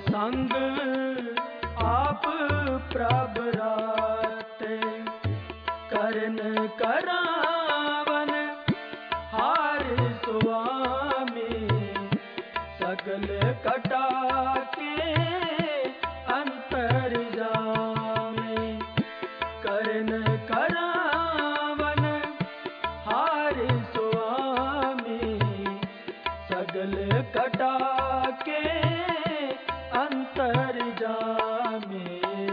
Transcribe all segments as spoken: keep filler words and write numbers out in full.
संग आप प्रभ राते, करन करावन हार स्वामी, सकल कटा के अंतर जामे। करन करावन हार स्वामी, सगल कटा के अंतर जामे।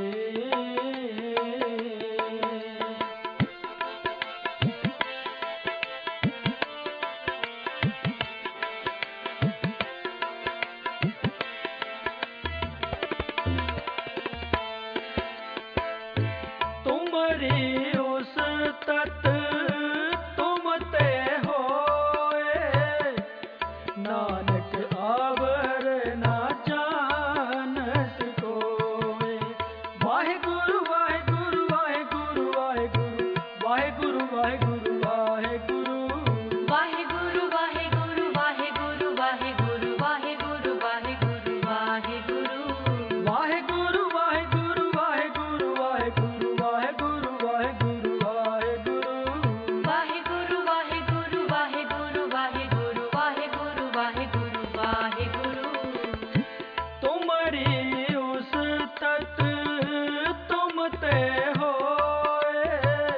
तुमरी उस तत तुम ते होए, नानक आवर ना जानस कोए। वाहिगुरु वाहिगुरु वाहिगुरु वाहिगुरु वाहिगुरु वाहिगुरु वाहिगुरु वाहेगुरु वाहेगुरु वाहेगुरु वाहेगुरु वाहेगुरु वाहेगुरु वाहेगुरु वाहिगुरु वाहिगुरु वाहिगुरु वाहिगुरु वाहिगुरु वाहिगुरु वाहिगुरु वाहेगुरु वाहेगुरु वाहेगुरु वाहेगुरु वाहेगुरु वाहेगुरु वाहेगुरु तुमरी उस तत तुम ते होए,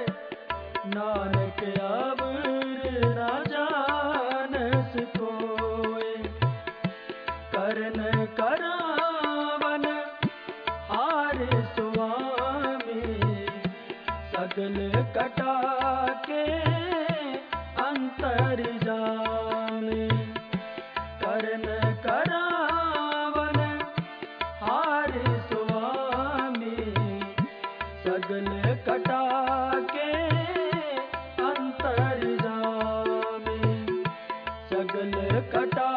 नानक अवर ना जानस कोए। करन करावन हार स्वामी, सगल कटा के अंतर जामे। करन करावन हार स्वामी, सगल कटा के अंतर जामे। सगल कटा